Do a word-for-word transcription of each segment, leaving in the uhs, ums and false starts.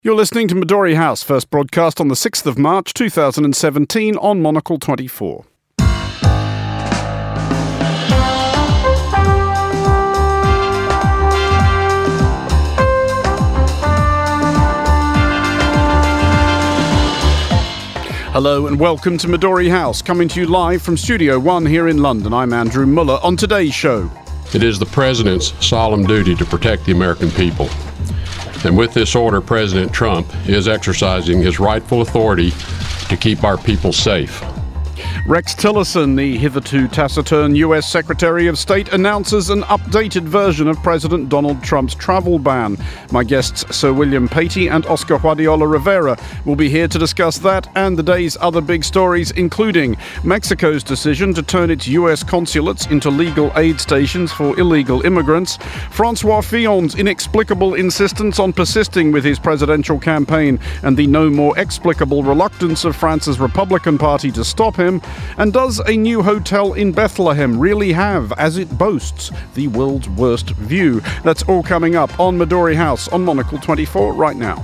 You're listening to Midori House, first broadcast on the sixth of March two thousand seventeen on Monocle twenty-four. Hello and welcome to Midori House, coming to you live from Studio One here in London. I'm Andrew Muller. On today's show, it is the President's solemn duty to protect the American people. And with this order, President Trump is exercising his rightful authority to keep our people safe. Rex Tillerson, the hitherto taciturn U S Secretary of State, announces an updated version of President Donald Trump's travel ban. My guests, Sir William Patey and Oscar Guardiola Rivera, will be here to discuss that and the day's other big stories, including Mexico's decision to turn its U S consulates into legal aid stations for illegal immigrants, Francois Fillon's inexplicable insistence on persisting with his presidential campaign and the no more explicable reluctance of France's Republican Party to stop him, and does a new hotel in Bethlehem really have, as it boasts, the world's worst view? That's all coming up on Midori House on Monocle twenty-four right now.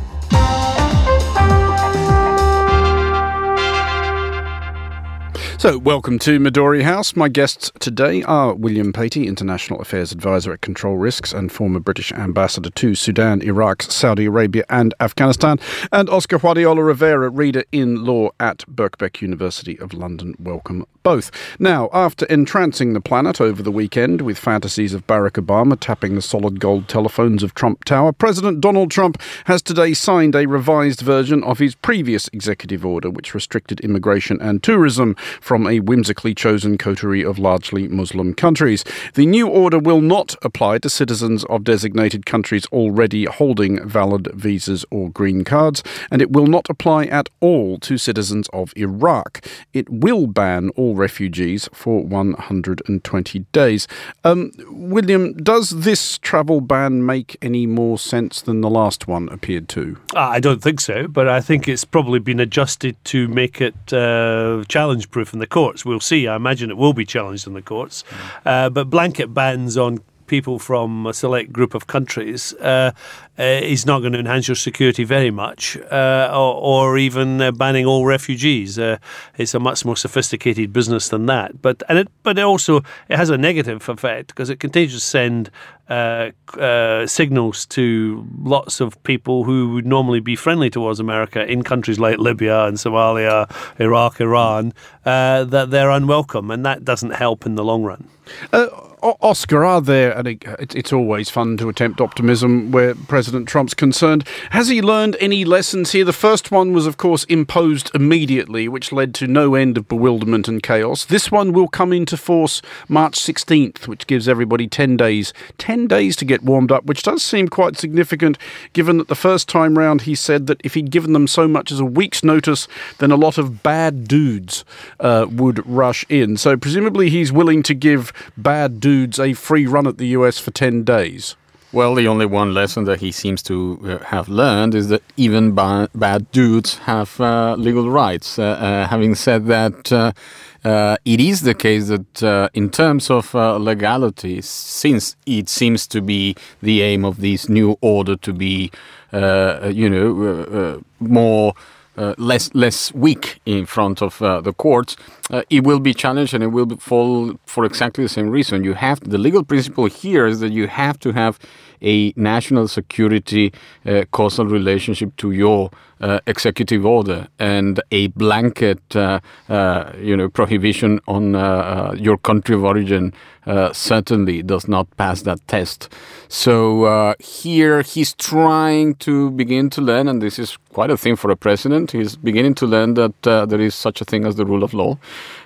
So, welcome to Midori House. My guests today are William Patey, International Affairs Advisor at Control Risks and former British Ambassador to Sudan, Iraq, Saudi Arabia and Afghanistan, and Oscar Guardiola Rivera, Reader in Law at Birkbeck University of London. Welcome both. Now, after entrancing the planet over the weekend with fantasies of Barack Obama tapping the solid gold telephones of Trump Tower, President Donald Trump has today signed a revised version of his previous executive order, which restricted immigration and tourism from a whimsically chosen coterie of largely Muslim countries. The new order will not apply to citizens of designated countries already holding valid visas or green cards, and it will not apply at all to citizens of Iraq. It will ban all refugees for one hundred twenty days. Um, William, does this travel ban make any more sense than the last one appeared to? I don't think so, but I think it's probably been adjusted to make it uh, challenge-proof in the courts. We'll see. I imagine it will be challenged in the courts. Uh, but blanket bans on people from a select group of countries uh, uh, is not going to enhance your security very much, uh, or, or even uh, banning all refugees. Uh, it's a much more sophisticated business than that. But and it, but it also it has a negative effect because it continues to send uh, uh, signals to lots of people who would normally be friendly towards America in countries like Libya and Somalia, Iraq, Iran, uh, that they're unwelcome, and that doesn't help in the long run. Uh, Oscar, are there, and it's always fun to attempt optimism where President Trump's concerned, has he learned any lessons here? The first one was, of course, imposed immediately, which led to no end of bewilderment and chaos. This one will come into force March sixteenth, which gives everybody ten days. ten days to get warmed up, which does seem quite significant, given that the first time round he said that if he'd given them so much as a week's notice, then a lot of bad dudes uh, would rush in. So presumably he's willing to give bad dudes a free run at the U S for ten days. Well, the only one lesson that he seems to uh, have learned is that even ba- bad dudes have uh, legal rights. Uh, uh, having said that, uh, uh, it is the case that uh, in terms of uh, legality, since it seems to be the aim of this new order to be, uh, you know, uh, uh, more Uh, less less weak in front of uh, the courts, uh, it will be challenged and it will fall for exactly the same reason. You have the legal principle here is that you have to have a national security uh, causal relationship to your uh, executive order, and a blanket uh, uh, you know prohibition on uh, uh, your country of origin uh, certainly does not pass that test. So uh, here he's trying to begin to learn, and this is quite a thing for a president. He's beginning to learn that uh, there is such a thing as the rule of law,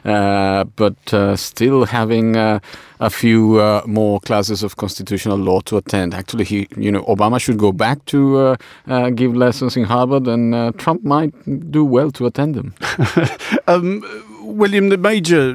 uh, but uh, still having uh, a few uh, more classes of constitutional law to attend. Actually, he, you know, Obama should go back to uh, uh, give lessons in Harvard, and uh, Trump might do well to attend them. um, William, the major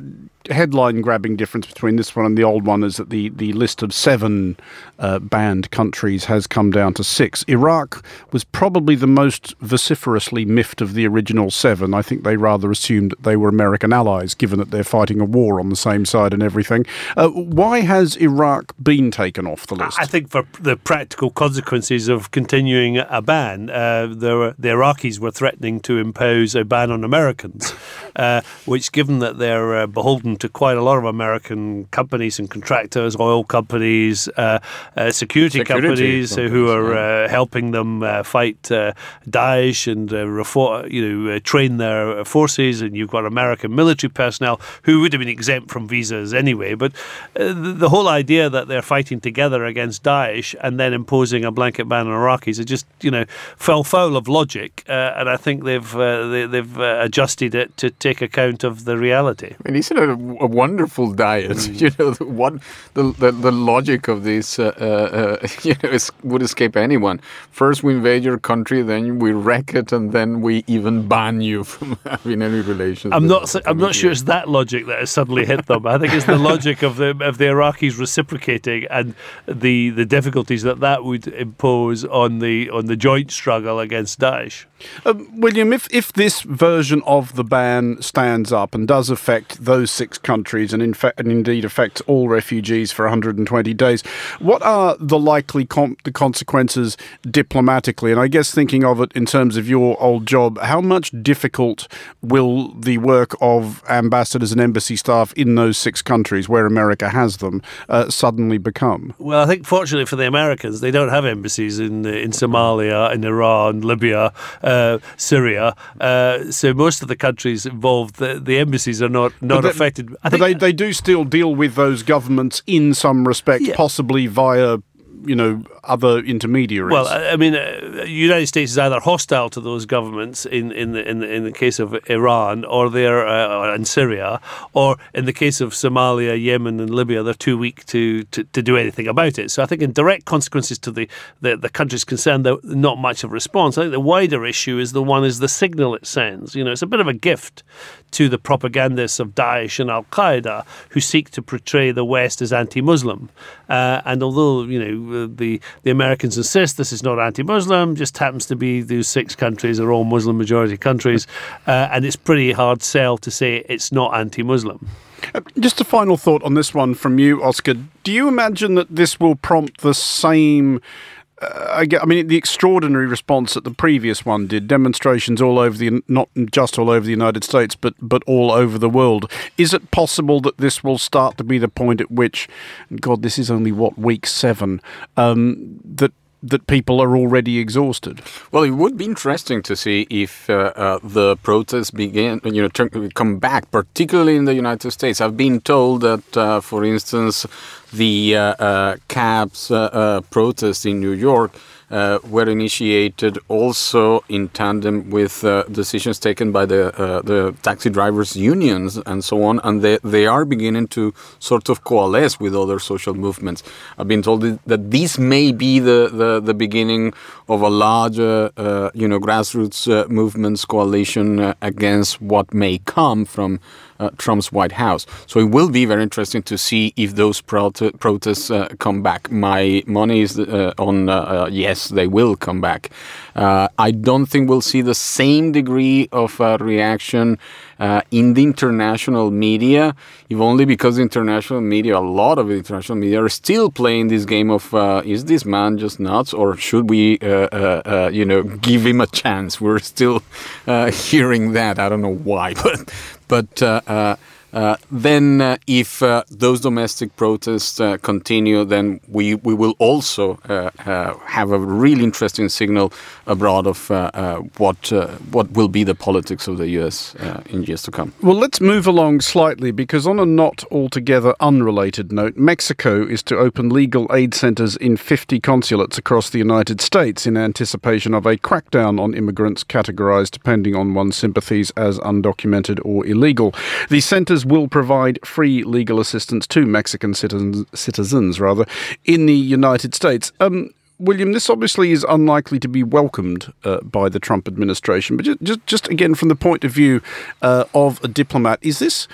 headline-grabbing difference between this one and the old one is that the, the list of seven uh, banned countries has come down to six. Iraq was probably the most vociferously miffed of the original seven. I think they rather assumed that they were American allies, given that they're fighting a war on the same side and everything. Uh, why has Iraq been taken off the list? I think for the practical consequences of continuing a ban. Uh, there were, the Iraqis were threatening to impose a ban on Americans, uh, which, given that they're uh, beholden to quite a lot of American companies and contractors, oil companies, uh, uh, security, security companies, companies who are yeah. uh, helping them uh, fight uh, Daesh and uh, reform, you know, uh, train their forces, and you've got American military personnel who would have been exempt from visas anyway. But uh, the, the whole idea that they're fighting together against Daesh and then imposing a blanket ban on Iraqis, it just, you know, fell foul of logic, uh, and I think they've uh, they, they've uh, adjusted it to take account of the reality. I mean, isn't it a, a wonderful diet? Mm. You know, the, what the, the the logic of this, uh, uh, you know, is, would escape anyone. First, we invade your country, then we wreck it, and then we even ban you from having any relations. I'm not. I'm not sure it's that logic that has suddenly hit them. I think it's the logic of the of the Iraqis reciprocating and the the difficulties that that would impose on the on the joint struggle against Daesh. Um, William, if, if this version of the ban stands up and does affect those six countries and, in fact, and indeed affects all refugees for one hundred twenty days, what are the likely com- the consequences diplomatically? And I guess thinking of it in terms of your old job, how much difficult will the work of ambassadors and embassy staff in those six countries where America has them uh, suddenly become? Well, I think fortunately for the Americans, they don't have embassies in in Somalia, in Iran, Libya, Uh, Syria, uh, so most of the countries involved, the, the embassies are not, not they, affected. I but think they, they do still deal with those governments in some respect, yeah. possibly via, you know, other intermediaries. Well, I mean, uh, the United States is either hostile to those governments in in the in the, in the case of Iran, or they're uh, in Syria, or in the case of Somalia, Yemen, and Libya, they're too weak to, to, to do anything about it. So I think in direct consequences to the, the, the countries concerned, there's not much of a response. I think the wider issue is the one is the signal it sends. You know, it's a bit of a gift to the propagandists of Daesh and Al-Qaeda who seek to portray the West as anti-Muslim. Uh, and although, you know, the the Americans insist this is not anti-Muslim, just happens to be those six countries are all Muslim majority countries, uh, and it's pretty hard sell to say it's not anti-Muslim. Uh, just a final thought on this one from you, Oscar. Do you imagine that this will prompt the same... Uh, I, get, I mean, the extraordinary response that the previous one did, demonstrations all over the, not just all over the United States, but, but all over the world. Is it possible that this will start to be the point at which, God, this is only, what, week seven, um, that that people are already exhausted? Well, it would be interesting to see if uh, uh, the protests begin, you know, turn, come back, particularly in the United States. I've been told that, uh, for instance, the uh, uh, cabs uh, uh, protests in New York uh, were initiated also in tandem with uh, decisions taken by the uh, the taxi drivers unions and so on, and they they are beginning to sort of coalesce with other social movements. I've been told that this may be the the, the beginning of a larger uh, you know grassroots uh, movements coalition uh, against what may come from Uh, Trump's White House. So it will be very interesting to see if those prote- protests uh, come back. My money is uh, on uh, uh, yes, they will come back. Uh, I don't think we'll see the same degree of uh, reaction uh, in the international media, if only because the international media, a lot of the international media, are still playing this game of uh, is this man just nuts, or should we, uh, uh, uh, you know, give him a chance? We're still uh, hearing that. I don't know why, but. But uh, uh, uh, then uh, if uh, those domestic protests uh, continue, then we, we will also uh, uh, have a really interesting signal abroad of uh, uh, what uh, what will be the politics of the U S uh, in years to come. Well, let's move along slightly, because on a not altogether unrelated note, Mexico is to open legal aid centres in fifty consulates across the United States in anticipation of a crackdown on immigrants categorised, depending on one's sympathies, as undocumented or illegal. The centres will provide free legal assistance to Mexican citizens, citizens rather, in the United States. Um, William, this obviously is unlikely to be welcomed uh, by the Trump administration, but just, just, just again, from the point of view uh, of a diplomat, is this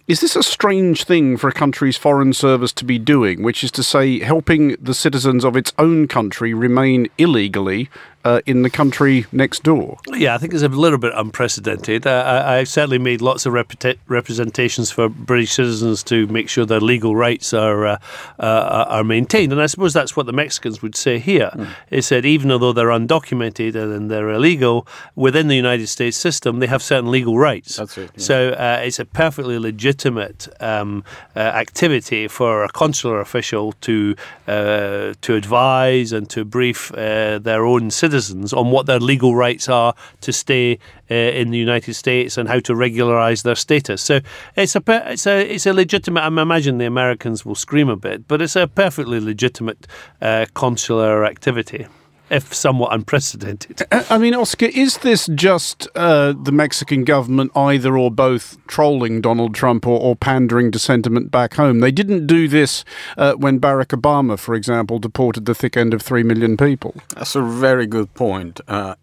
Is this a strange thing for a country's foreign service to be doing, which is to say helping the citizens of its own country remain illegally uh, in the country next door? Yeah, I think it's a little bit unprecedented. Uh, I, I've certainly made lots of repre- representations for British citizens to make sure their legal rights are uh, uh, are maintained. And I suppose that's what the Mexicans would say here. Mm. They said even though they're undocumented and they're illegal, within the United States system, they have certain legal rights. That's it. Yeah. So uh, it's a perfectly legitimate um, uh, activity for a consular official to uh, to advise and to brief uh, their own citizens on what their legal rights are to stay uh, in the United States and how to regularize their status. So it's a it's a it's a legitimate. I imagine the Americans will scream a bit, but it's a perfectly legitimate uh, consular activity, if somewhat unprecedented. I mean, Oscar, is this just uh, the Mexican government either or both trolling Donald Trump or, or pandering to sentiment back home? They didn't do this uh, when Barack Obama, for example, deported the thick end of three million people. That's a very good point. Uh,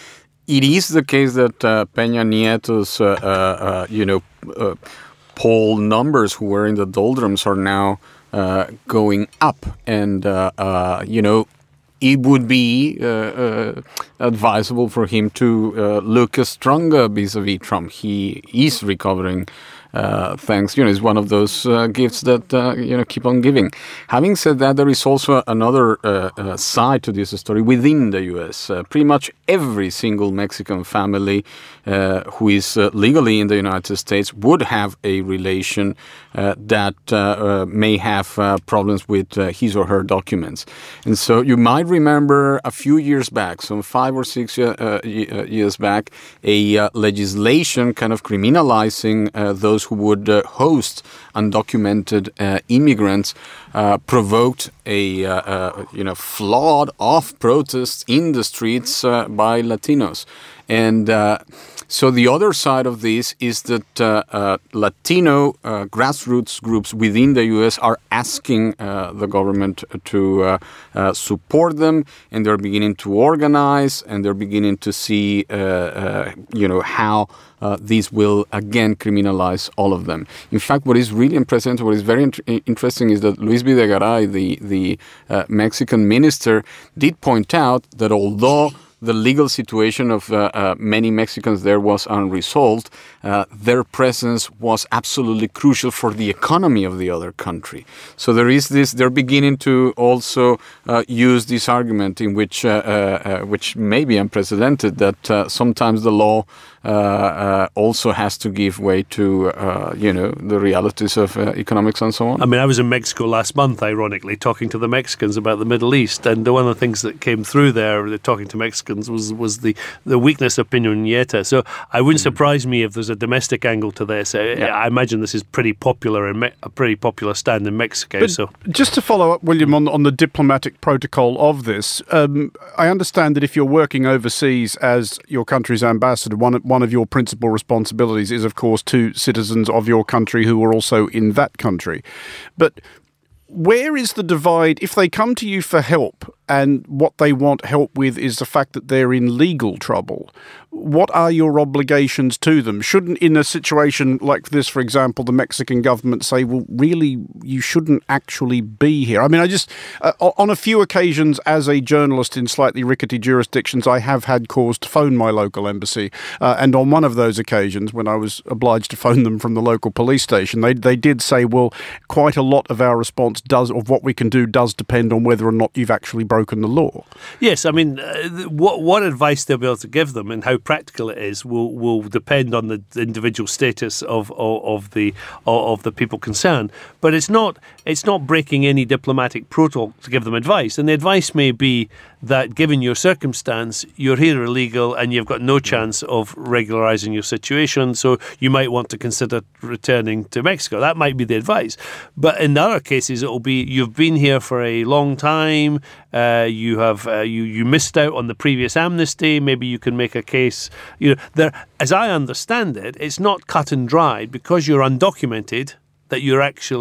it is the case that uh, Peña Nieto's, uh, uh, uh, you know, uh, poll numbers who were in the doldrums are now uh, going up. And, uh, uh, you know, it would be uh, uh, advisable for him to uh, look stronger vis-a-vis Trump. He is recovering, uh, thanks, you know, it's one of those uh, gifts that, uh, you know, keep on giving. Having said that, there is also another uh, uh, side to this story within the U S. Uh, pretty much every single Mexican family uh, who is uh, legally in the United States would have a relation uh, that uh, uh, may have uh, problems with uh, his or her documents. And so you might remember a few years back, some five or six uh, years back, a uh, legislation kind of criminalizing uh, those who would uh, host undocumented uh, immigrants uh, provoked a uh, uh, you know flood of protests in the streets uh, by Latinos. And uh, so the other side of this is that uh, uh, Latino uh, grassroots groups within the U S are asking uh, the government to uh, uh, support them, and they're beginning to organize, and they're beginning to see, uh, uh, you know, how uh, this will again criminalize all of them. In fact, what is really unprecedented, what is very int- interesting, is that Luis Videgaray, the the uh, Mexican minister, did point out that although the legal situation of uh, uh, many Mexicans there was unresolved, uh, their presence was absolutely crucial for the economy of the other country. So there is this, they're beginning to also uh, use this argument in which, uh, uh, uh, which may be unprecedented, that uh, sometimes the law uh, uh, also has to give way to, uh, you know, the realities of uh, economics and so on. I mean, I was in Mexico last month, ironically, talking to the Mexicans about the Middle East, and one of the things that came through there, talking to Mexicans, was was the, the weakness of Peña Nieto. So I wouldn't mm. surprise me if there's a domestic angle to this. I, yeah. I imagine this is pretty popular in Me- a pretty popular stand in Mexico. But so just to follow up, William, on, on the diplomatic protocol of this, um, I understand that if you're working overseas as your country's ambassador, one one of your principal responsibilities is, of course, to citizens of your country who are also in that country. But where is the divide if they come to you for help and what they want help with is the fact that they're in legal trouble? What are your obligations to them? Shouldn't, in a situation like this, for example, the Mexican government say, well, really, you shouldn't actually be here? I mean, I just, uh, on a few occasions as a journalist in slightly rickety jurisdictions, I have had cause to phone my local embassy. Uh, and on one of those occasions, when I was obliged to phone them from the local police station, they they did say, well, quite a lot of our response does, of what we can do does depend on whether or not you've actually broken the law. Yes, I mean, uh, what what advice they'll be able to give them and how practical it is will will depend on the individual status of of, of the of the people concerned. But it's not it's not breaking any diplomatic protocol to give them advice. And the advice may be that, given your circumstance, you're here illegal and you've got no chance of regularizing your situation, so you might want to consider returning to Mexico. That might be the advice. But in other cases, it'll be you've been here for a long time, uh, you have uh, you you missed out on the previous amnesty. Maybe you can make a case. You know, there, as I understand it, it's not cut and dried because you're undocumented that you're actually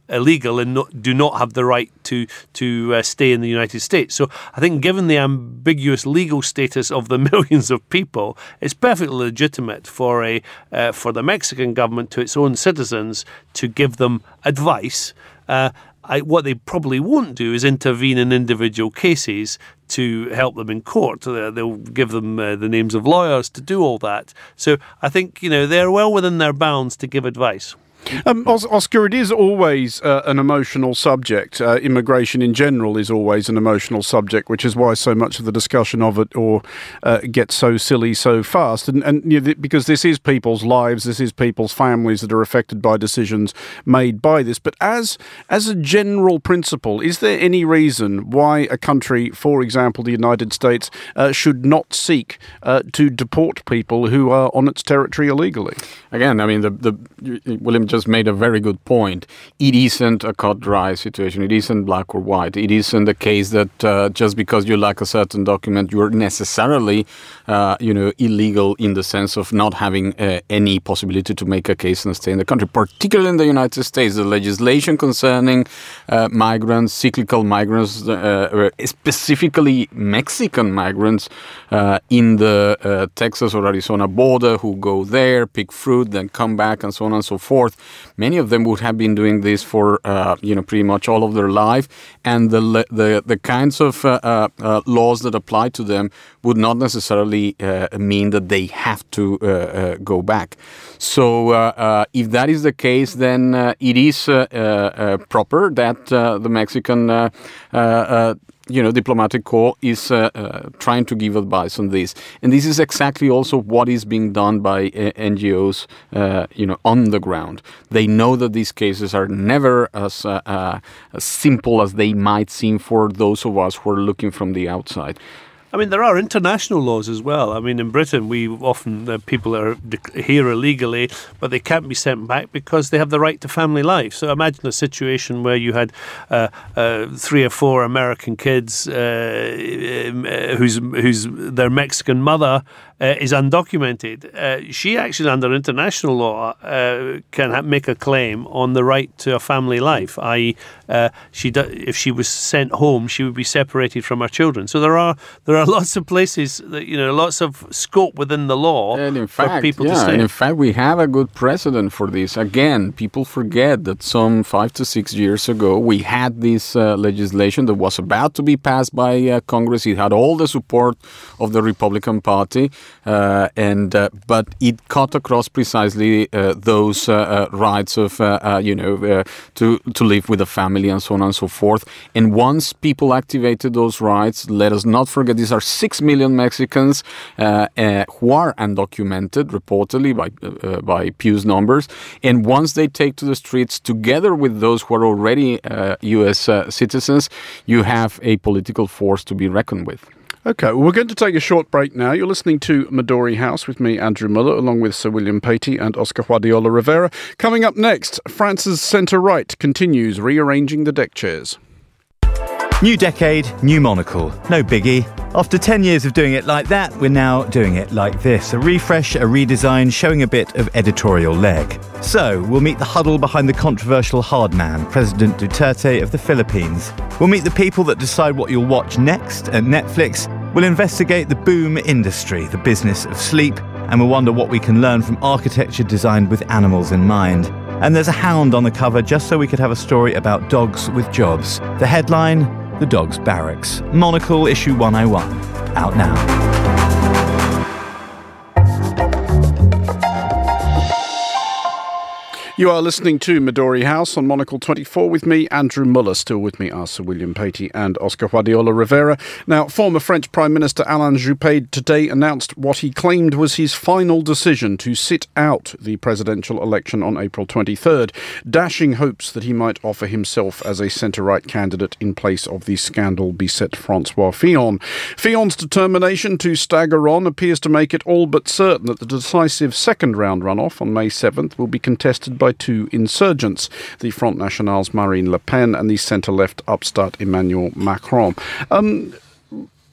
illegal and not, do not have the right to to uh, stay in the United States. So I think given the ambiguous legal status of the millions of people, it's perfectly legitimate for a uh, for the Mexican government to its own citizens to give them advice. Uh, I, what they probably won't do is intervene in individual cases to help them in court. Uh, they'll give them uh, the names of lawyers to do all that. So I think, you know, they're well within their bounds to give advice. Um, Oscar, it is always uh, an emotional subject. Uh, immigration in general is always an emotional subject, which is why so much of the discussion of it or uh, gets so silly so fast. And, and you know, because this is people's lives, this is people's families that are affected by decisions made by this. But as as a general principle, is there any reason why a country, for example, the United States, uh, should not seek uh, to deport people who are on its territory illegally? Again, I mean, the, the William just made a very good point. It isn't a cut-dry situation. It isn't black or white. It isn't the case that uh, just because you lack a certain document, you're necessarily, uh, you know, illegal in the sense of not having uh, any possibility to make a case and stay in the country. Particularly in the United States, the legislation concerning uh, migrants, cyclical migrants, uh, specifically Mexican migrants uh, in the uh, Texas or Arizona border who go there, pick fruit, then come back, and so on and so forth. Many of them would have been doing this for, uh, you know, pretty much all of their life, and the the the kinds of uh, uh, laws that apply to them would not necessarily uh, mean that they have to uh, uh, go back. So, uh, uh, if that is the case, then uh, it is uh, uh, uh, proper that uh, the Mexican uh, uh, uh, you know, diplomatic corps is uh, uh, trying to give advice on this. And this is exactly also what is being done by uh, N G Os, uh, you know, on the ground. They know that these cases are never as, uh, uh, as simple as they might seem for those of us who are looking from the outside. I mean, there are international laws as well. I mean, in Britain, we often, uh, people are here illegally, but they can't be sent back because they have the right to family life. So imagine a situation where you had uh, uh, three or four American kids uh, whose, whose their Mexican mother uh, is undocumented. Uh, she actually, under international law, uh, can ha- make a claim on the right to a family life, that is, uh, she do- if she was sent home, she would be separated from her children. So there are there are lots of places, that, you know, lots of scope within the law and in for fact, people yeah, to stay. And in fact, we have a good precedent for this. Again, people forget that some five to six years ago, we had this uh, legislation that was about to be passed by uh, Congress. It had all the support of the Republican Party, uh, and uh, but it cut across precisely uh, those uh, uh, rights of, uh, uh, you know, uh, to to live with a family and so on and so forth. And once people activated those rights, let us not forget these are six million Mexicans uh, uh, who are undocumented, reportedly by uh, by Pew's numbers. And once they take to the streets, together with those who are already uh, U S uh, citizens, you have a political force to be reckoned with. Okay, well, we're going to take a short break now. You're listening to Midori House with me, Andrew Muller, along with Sir William Patey and Oscar Guardiola Rivera. Coming up next, France's centre-right continues rearranging the deck chairs. New decade, new monocle. No biggie. After ten years of doing it like that, we're now doing it like this. A refresh, a redesign, showing a bit of editorial leg. So, we'll meet the huddle behind the controversial hard man, President Duterte of the Philippines. We'll meet the people that decide what you'll watch next at Netflix. We'll investigate the boom industry, the business of sleep, and we'll wonder what we can learn from architecture designed with animals in mind. And there's a hound on the cover just so we could have a story about dogs with jobs. The headline: The Dog's Barracks. Monocle issue one oh one. Out now. You are listening to Midori House on Monocle twenty-four with me, Andrew Muller. Still with me are Sir William Patey and Oscar Guardiola Rivera. Now, former French Prime Minister Alain Juppé today announced what he claimed was his final decision to sit out the presidential election on April twenty-third, dashing hopes that he might offer himself as a centre-right candidate in place of the scandal-beset François Fillon. Fillon's determination to stagger on appears to make it all but certain that the decisive second-round runoff on May seventh will be contested by by two insurgents, the Front National's Marine Le Pen and the centre-left upstart Emmanuel Macron. Um,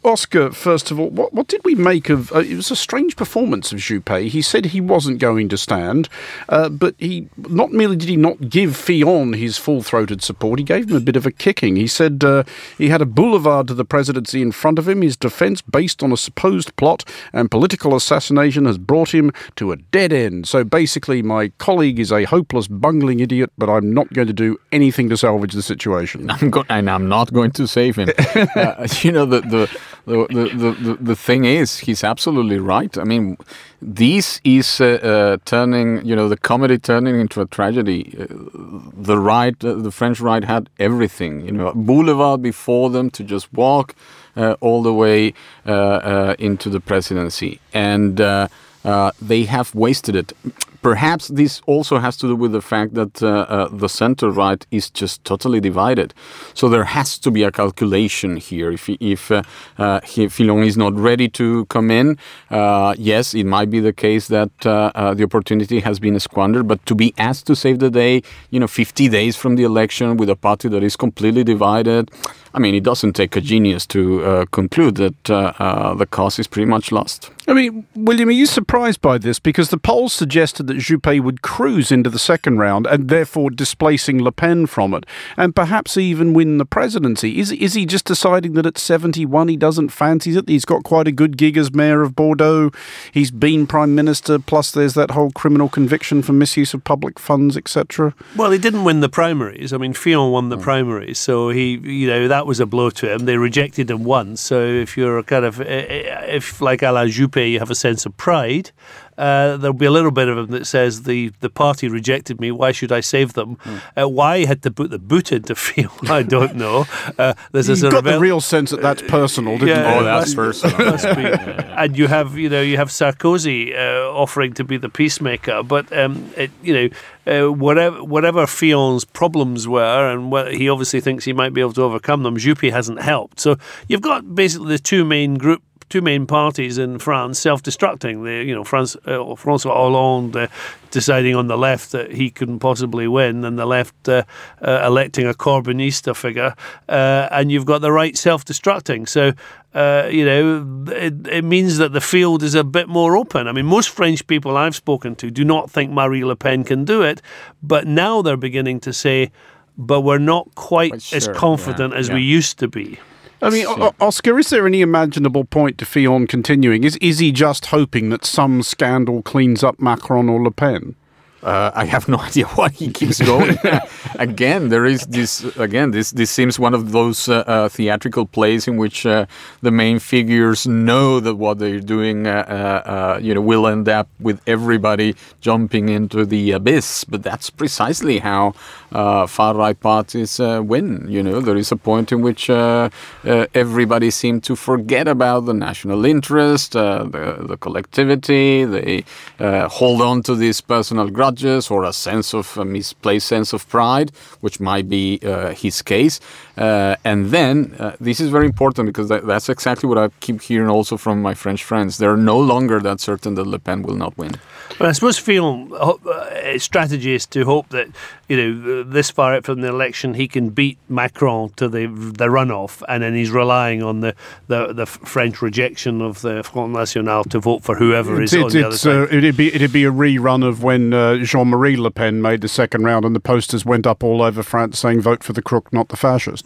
Oscar, first of all, what, what did we make of... Uh, it was a strange performance of Juppé. He said he wasn't going to stand, uh, but he not merely did he not give Fillon his full-throated support, he gave him a bit of a kicking. He said uh, he had a boulevard to the presidency in front of him. His defence, based on a supposed plot and political assassination, has brought him to a dead end. So basically, my colleague is a hopeless, bungling idiot, but I'm not going to do anything to salvage the situation. I'm go- and I'm not going to save him. uh, you know, the the, the, the, the the thing is, he's absolutely right. I mean, this is uh, uh, turning, you know, the comedy turning into a tragedy. Uh, the right, uh, the French right had everything, you know, a boulevard before them to just walk uh, all the way uh, uh, into the presidency. And uh, uh, they have wasted it. Perhaps this also has to do with the fact that uh, uh, the center-right is just totally divided. So there has to be a calculation here. If if, uh, uh, if Fillon is not ready to come in, uh, yes, it might be the case that uh, uh, the opportunity has been squandered. But to be asked to save the day, you know, fifty days from the election with a party that is completely divided, I mean, it doesn't take a genius to uh, conclude that uh, uh, the cause is pretty much lost. I mean, William, are you surprised by this? Because the polls suggested that Juppé would cruise into the second round and therefore displacing Le Pen from it, and perhaps even win the presidency. Is is he just deciding that at seventy-one he doesn't fancy it? He's got quite a good gig as mayor of Bordeaux. He's been prime minister, plus there's that whole criminal conviction for misuse of public funds, et cetera. Well, he didn't win the primaries. I mean, Fillon won the mm. primaries, so he, you know, that was a blow to him. They rejected him once. So if you're kind of, if like Alain Juppé, you have a sense of pride, Uh, there'll be a little bit of him that says the, the party rejected me, why should I save them? Mm. Uh, why he had to put the boot into Fillon, I don't know. Uh, there's you got rebel- the real sense that that's personal, didn't yeah, you? Oh, that's personal. Must be. And you have, you know, you have Sarkozy uh, offering to be the peacemaker, but um, it, you know, uh, whatever whatever Fillon's problems were, and what, he obviously thinks he might be able to overcome them, Juppé hasn't helped. So you've got basically the two main group. Two main parties in France self-destructing. The you know France, uh, François Hollande uh, deciding on the left that he couldn't possibly win, and the left uh, uh, electing a Corbynista figure, uh, and you've got the right self-destructing. So uh, you know it, it means that the field is a bit more open. I mean, most French people I've spoken to do not think Marie Le Pen can do it, but now they're beginning to say, "But we're not quite Quite as sure. confident yeah. as yeah. we used to be." I mean, o- Oscar, is there any imaginable point to Fillon continuing? Is is he just hoping that some scandal cleans up Macron or Le Pen? Uh, I have no idea why he keeps going. Again, there is this. Again, this this seems one of those uh, uh, theatrical plays in which uh, the main figures know that what they're doing, uh, uh, you know, will end up with everybody jumping into the abyss. But that's precisely how uh, far-right parties uh, win. You know, there is a point in which uh, uh, everybody seems to forget about the national interest, uh, the, the collectivity. They uh, hold on to this personal grudge. Or a sense of a misplaced sense of pride, which might be uh, his case. Uh, and then, uh, this is very important because that, that's exactly what I keep hearing also from my French friends. They're no longer that certain that Le Pen will not win. Well, I suppose Fillon's uh, strategy is to hope that, you know, this far out from the election, he can beat Macron to the the runoff, and then he's relying on the, the, the French rejection of the Front National to vote for whoever is It's, on the other it's, side. uh, it'd be it'd be a rerun of when uh, Jean-Marie Le Pen made the second round, and the posters went up all over France saying "Vote for the crook, not the fascist,"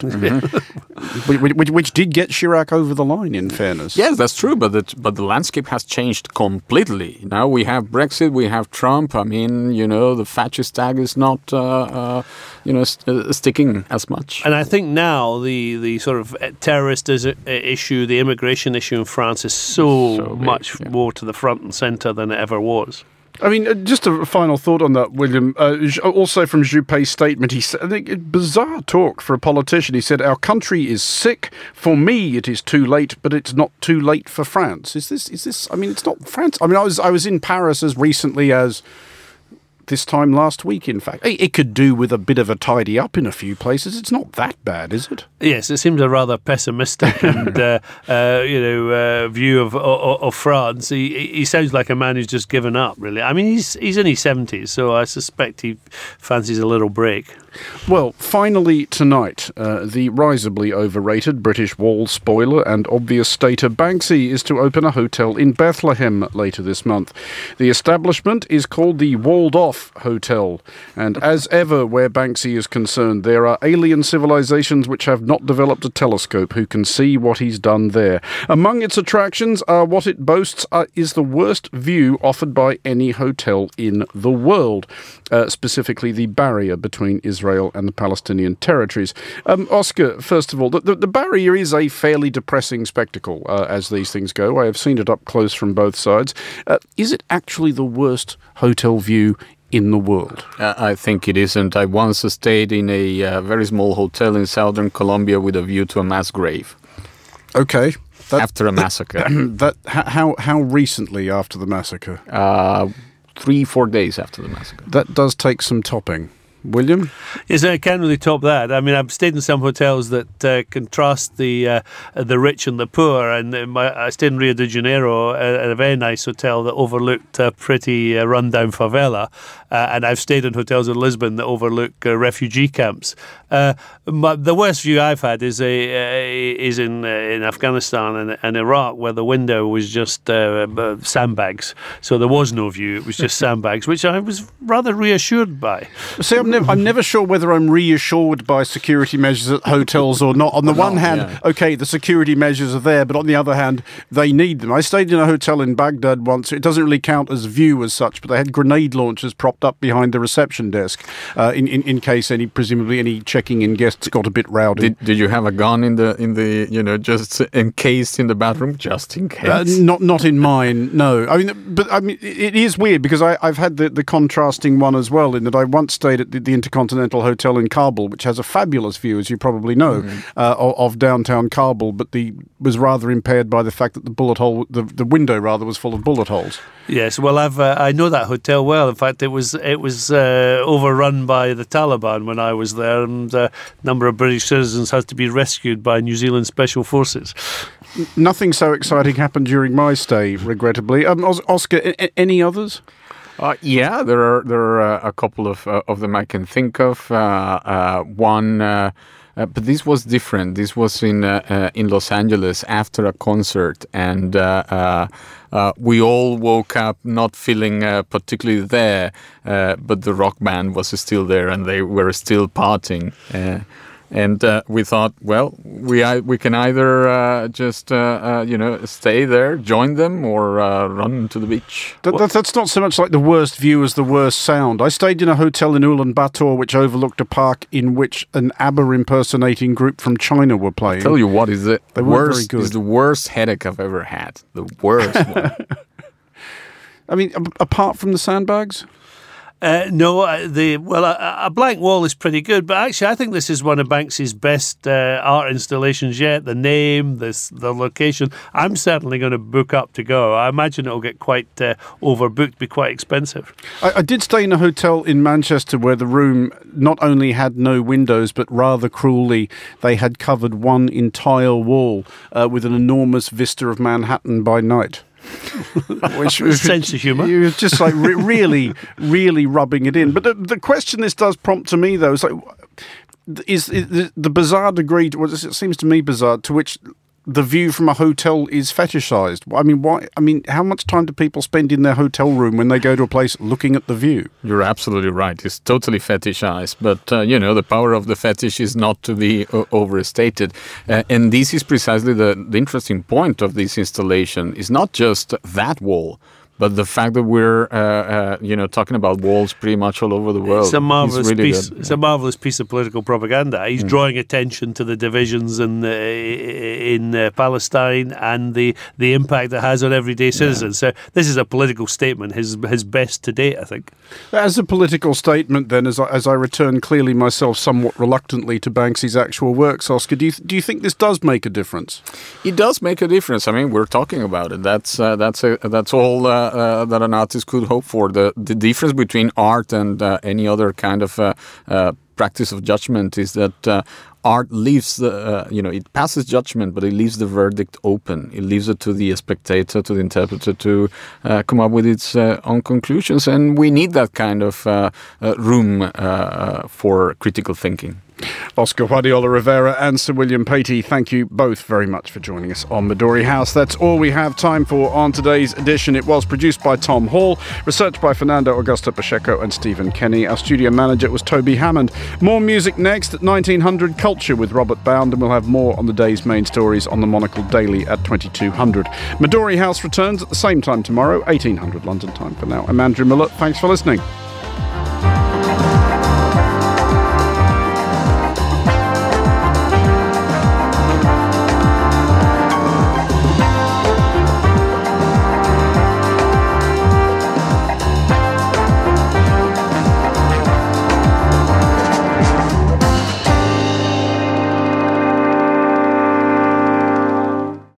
mm-hmm. which, which, which did get Chirac over the line. In fairness, yes, that's true, but the, but the landscape has changed completely. Now we have Brexit, we have Trump. I mean, you know, the fascist tag is not, uh, uh, you know, st- uh, sticking as much. And I think now the, the sort of terrorist is- issue, the immigration issue in France is so, So big, much yeah. more to the front and centre than it ever was. I mean, uh, just a final thought on that, William. Uh, also from Juppé's statement, he said, I think, bizarre talk for a politician. He said, "Our country is sick. For me, it is too late, but it's not too late for France." Is this? Is this? I mean, it's not France. I mean, I was I was in Paris as recently as this time last week. In fact, it, it could do with a bit of a tidy up in a few places. It's not that bad, is it? Yes, it seems a rather pessimistic and uh, uh, you know uh, view of, of of France. He he sounds like a man who's just given up. Really, I mean, he's he's in his seventies, so I suspect he fancies a little break. Well, finally tonight, uh, the risibly overrated British wall spoiler and obvious stater Banksy is to open a hotel in Bethlehem later this month. The establishment is called the Walled Off Hotel, and as ever where Banksy is concerned, there are alien civilizations which have not developed a telescope who can see what he's done there. Among its attractions are what it boasts uh, is the worst view offered by any hotel in the world, uh, specifically the barrier between Israel and the Palestinian territories. Um, Oscar, first of all, the, the, the barrier is a fairly depressing spectacle uh, as these things go. I have seen it up close from both sides. Uh, is it actually the worst hotel view in the world? Uh, I think it isn't. I once stayed in a uh, very small hotel in southern Colombia with a view to a mass grave. Okay. That, after a massacre. That how how recently after the massacre? Uh, three, four days after the massacre. That does take some topping. William? Yes, I can't really top that. I mean, I've stayed in some hotels that uh, contrast the uh, the rich and the poor, and my, I stayed in Rio de Janeiro at a very nice hotel that overlooked a pretty uh, rundown favela, uh, and I've stayed in hotels in Lisbon that overlook uh, refugee camps. Uh, but the worst view I've had is a uh, is in uh, in Afghanistan and, and Iraq, where the window was just uh, sandbags, so there was no view. It was just sandbags, which I was rather reassured by. See, I'm never, I'm never sure whether I'm reassured by security measures at hotels or not. On the one hand, yeah. okay, the security measures are there, but on the other hand, they need them. I stayed in a hotel in Baghdad once. It doesn't really count as view as such, but they had grenade launchers propped up behind the reception desk uh, in, in in case any, presumably any checking-in guests got a bit rowdy. Did, did you have a gun in the in the you know just encased in the bathroom just in case? Uh, not not in mine, no. I mean, but I mean, it is weird because I, I've had the, the contrasting one as well. In that I once stayed at the, the Intercontinental Hotel in Kabul, which has a fabulous view, as you probably know, mm-hmm. uh, of, of downtown Kabul, but the was rather impaired by the fact that the bullet hole, the, the window rather, was full of bullet holes. Yes, well, I've uh, I know that hotel well. In fact, it was it was uh, overrun by the Taliban when I was there, and a number of British citizens had to be rescued by New Zealand Special Forces. Nothing so exciting happened during my stay, regrettably. Um, Oscar, a- any others? Uh, yeah, there are there are uh, a couple of uh, of them I can think of. Uh, uh, one. Uh, Uh, but this was different. This was in uh, uh, in Los Angeles after a concert, and uh, uh, uh, we all woke up not feeling uh, particularly there, uh, but the rock band was still there, and they were still partying. Uh, And uh, we thought, well, we I, we can either uh, just uh, uh, you know stay there, join them, or uh, run to the beach. That, that, that's not so much like the worst view as the worst sound. I stayed in a hotel in Ulaanbaatar which overlooked a park in which an ABBA impersonating group from China were playing. I'll tell you what is the they worst very good. is the worst headache I've ever had. The worst one. I mean, apart from the sandbags. Uh, no, uh, the well, a, a blank wall is pretty good, but actually, I think this is one of Banksy's best uh, art installations yet. The name, this, the location. I'm certainly going to book up to go. I imagine it'll get quite uh, overbooked, be quite expensive. I, I did stay in a hotel in Manchester where the room not only had no windows, but rather cruelly, they had covered one entire wall uh, with an enormous vista of Manhattan by night. Which was sense of humour. You were just like re- really, really rubbing it in. But the, the question this does prompt to me, though, is like, is, is the bizarre degree, well, it seems to me bizarre, to which the view from a hotel is fetishized. I mean, why? I mean, how much time do people spend in their hotel room when they go to a place looking at the view? You're absolutely right. It's totally fetishized. But, uh, you know, the power of the fetish is not to be uh, overstated. Uh, and this is precisely the, the interesting point of this installation. It's not just that wall, but the fact that we're, uh, uh, you know, talking about walls pretty much all over the world. It's a marvelous really piece. good. It's a marvelous piece of political propaganda. He's mm. drawing attention to the divisions in uh, in uh, Palestine and the, the impact it has on everyday citizens. Yeah. So this is a political statement, his his best to date, I think. As a political statement, then, as I, as I return clearly myself somewhat reluctantly to Banksy's actual works, Oscar, do you do you think this does make a difference? It does make a difference. I mean, we're talking about it. That's uh, that's a, that's all. Uh, Uh, that an artist could hope for. The the difference between art and uh, any other kind of uh, uh, practice of judgment is that uh, art leaves the, uh, you know, it passes judgment, but it leaves the verdict open. It leaves it to the spectator, to the interpreter, to uh, come up with its uh, own conclusions. And we need that kind of uh, uh, room uh, for critical thinking. Oscar Guardiola Rivera and Sir William Patey, thank you both very much for joining us on Midori House. That's all we have time for on today's edition. It was produced by Tom Hall, researched by Fernando Augusto Pacheco and Stephen Kenny. Our studio manager was Toby Hammond. More music next at nineteen hundred, Culture with Robert Bound, and we'll have more on the day's main stories on the Monocle Daily at twenty-two hundred. Midori House returns at the same time tomorrow, eighteen hundred London time. For now, I'm Andrew Mullett. Thanks for listening.